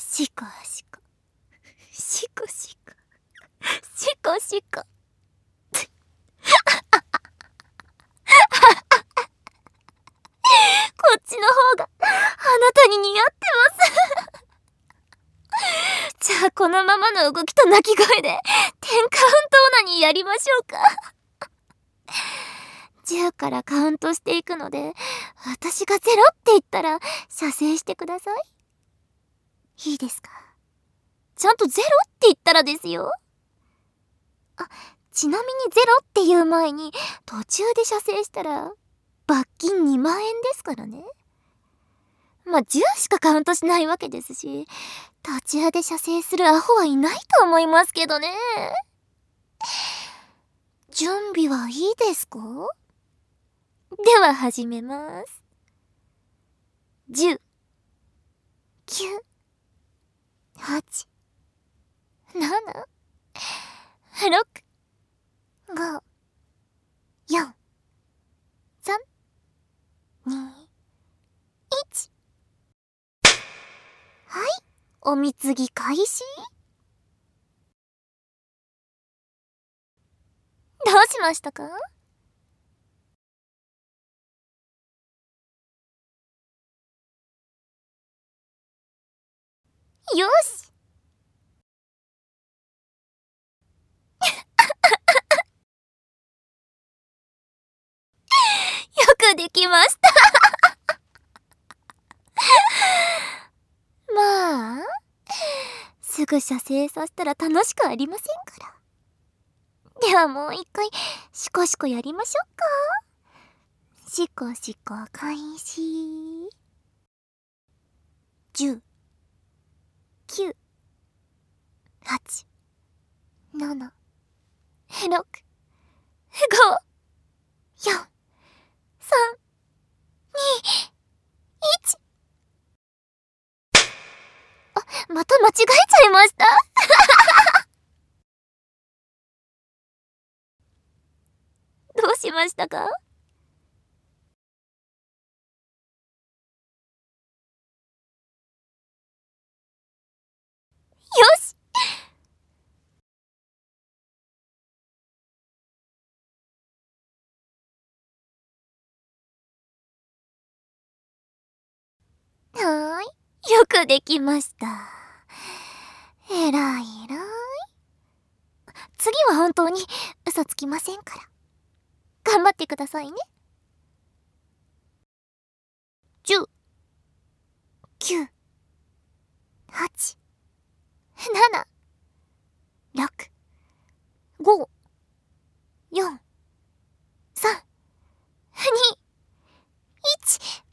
シコシコシコシコシコシコ。こっちの方があなたに似合ってます。じゃあこのままの動きと鳴き声で10カウントオナニーやりましょうか。10からカウントしていくので、私が0って言ったら射精してください。いいですか？ちゃんと0って言ったらですよ。あ、ちなみに0っていう前に途中で射精したら罰金2万円ですからね。まあ10しかカウントしないわけですし、途中で射精するアホはいないと思いますけどね。準備はいいですか？では始めます。10、9、8、7、6、5、4、3、2、1。はい、おみつぎ開始。どうしましたか？よし。よくできました。まあ、すぐ射精させたら楽しくありませんから。ではもう一回、シコシコやりましょうか。シコシコ開始。10、9、8、7、6、5、4、3、2、1。また間違えちゃいました。どうしましたか？よし。はーい。よくできました。えらいえらい。次は本当に嘘つきませんから。頑張ってくださいね。10、9、8、7、6、5、4、3、2、1。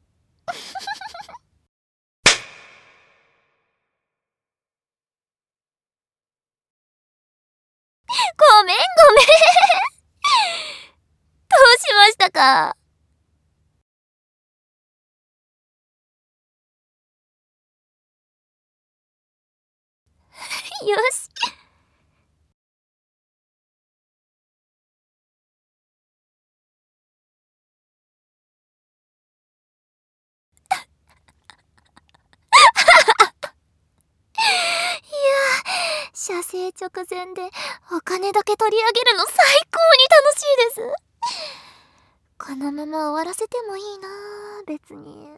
ごめん。どうしましたか？よし。いやー、射精直前でお金だけ取り上げるの最高に楽しいです。このまま終わらせてもいいなー、別に。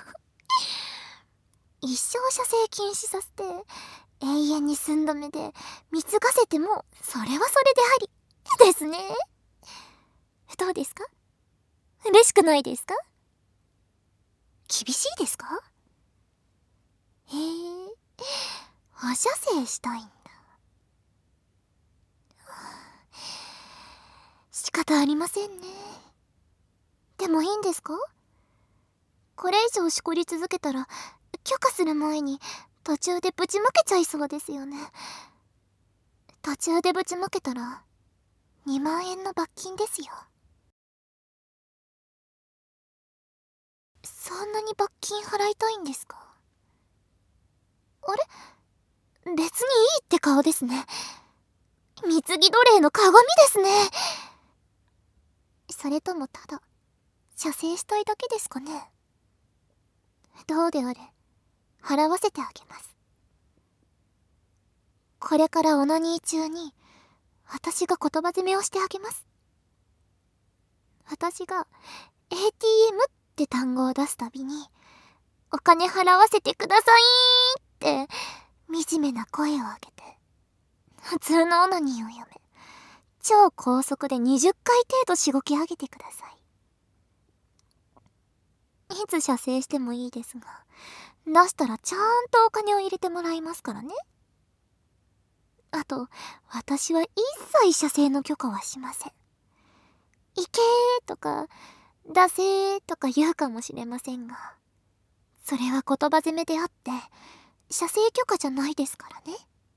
一生射精禁止させて永遠に寸止めで貢がせてもそれはそれでありですね。どうですか？嬉しくないですか？厳しいですか？へえ、お射精したいんだ。仕方ありませんね。でもいいんですか？これ以上しこり続けたら許可する前に途中でぶちまけちゃいそうですよね。途中でぶちまけたら2万円の罰金ですよ。そんなに罰金払いたいんですか？あれ、別にいいって顔ですね。貢ぎ奴隷の鏡ですね。それともただ射精したいだけですかね。どうであれ払わせてあげます。 これからオナニー中に私が言葉攻めをしてあげます。私が ATM って単語を出すたびに、お金払わせてくださいーって惨めな声を上げて、普通のオナニーをやめ、超高速で20回程度しごき上げてください。いつ射精してもいいですが、出したらちゃんとお金を入れてもらいますからね。あと、私は一切射精の許可はしません。いけーとか、出せーとか言うかもしれませんが、それは言葉攻めであって、射精許可じゃないですからね。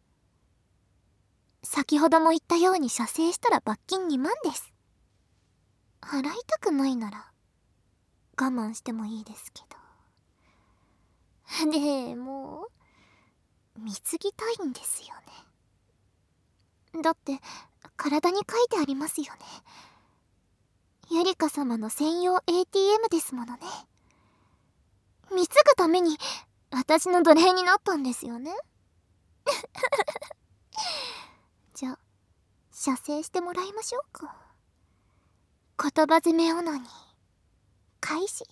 先ほども言ったように射精したら罰金2万です。払いたくないなら、我慢してもいいですけど。でも、貢ぎたいんですよね。だって、体に書いてありますよね。ゆりか様の専用 ATM ですものね。貢ぐために私の奴隷になったんですよね。じゃあ射精してもらいましょうか。言葉攻めオナニー開始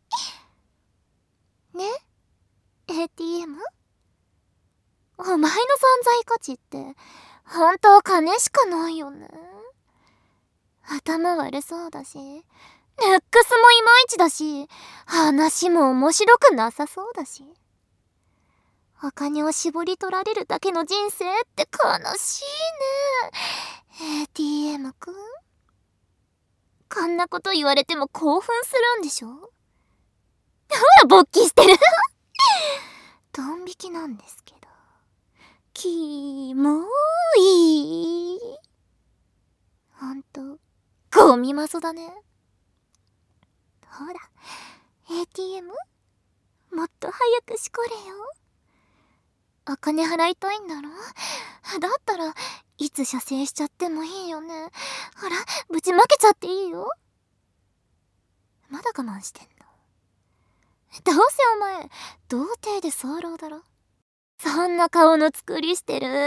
ね。 ATM お前の存在価値って本当金しかないよね。頭悪そうだし、ルックスもいまいちだし、話も面白くなさそうだし、お金を絞り取られるだけの人生って悲しいね。 ATM くん、こんなこと言われても興奮するんでしょ。ほら勃起してるドン引きなんですけど、キモい。ほんとゴミマソだね。ほら ATM もっと早くしこれよ。お金払いたいんだろ。だったらいつ射精しちゃってもいいよね。ほらぶちまけちゃっていいよ。まだ我慢してんの。どうせお前童貞で早漏だろ。そんな顔の作りしてる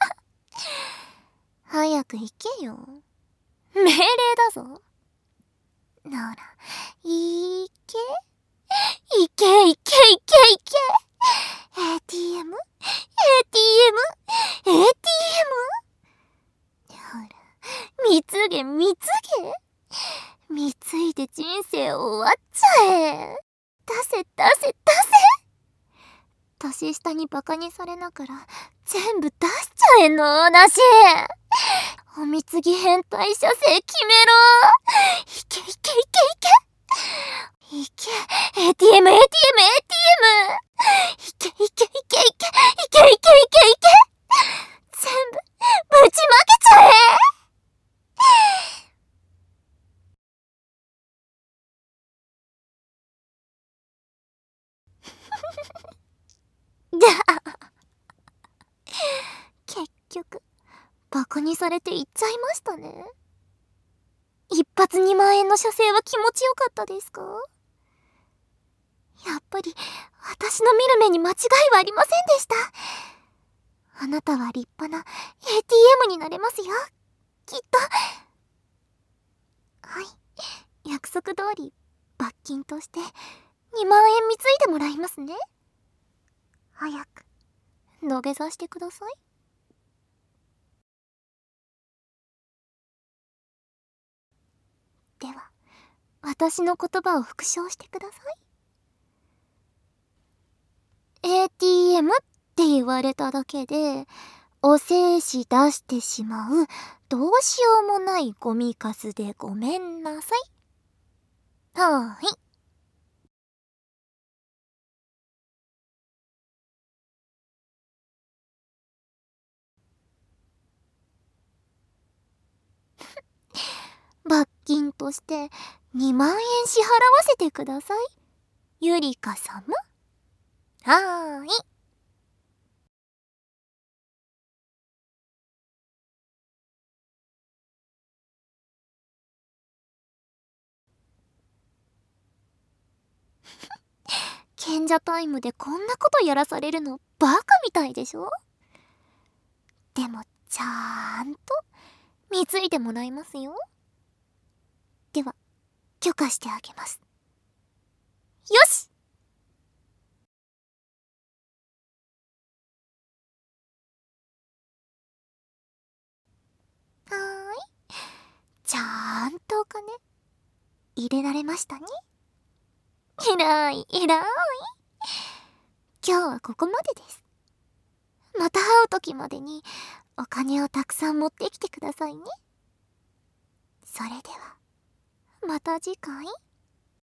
早く行けよ。命令だぞ。ほらいけいけいけいけいけ。 ATM ATM ATM。 ほら貢げ貢げ。貢いで人生終わっちゃえ。出せ出せ出せ。年下にバカにされながら全部出しちゃえのだし。お貢ぎ変態射精決めろ。いけいけいけいけいけ。 ATM ATM ATM。 いけいけいけいけいけいけいけいけ全部ぶちまけちゃえ。結局バカにされて行っちゃいましたね。一発2万円の射精は気持ちよかったですか？やっぱり私の見る目に間違いはありませんでした。あなたは立派な ATM になれますよ、きっと。はい、約束通り罰金として2万円貢いでもらいますね。早く土下座してください。では私の言葉を復唱してください。 ATM って言われただけでお精子出してしまうどうしようもないゴミカスでごめんなさい。はーい。罰金として2万円支払わせてください、ゆりか様。はーい。賢者タイムでこんなことやらされるのバカみたいでしょ。 でもちゃんと貢いでもらいますよ。では許可してあげます。よし。はーい。ちゃんとお金入れられましたね。えらいえらい。今日はここまでです。また会う時までにお金をたくさん持ってきてくださいね。それではまた次回。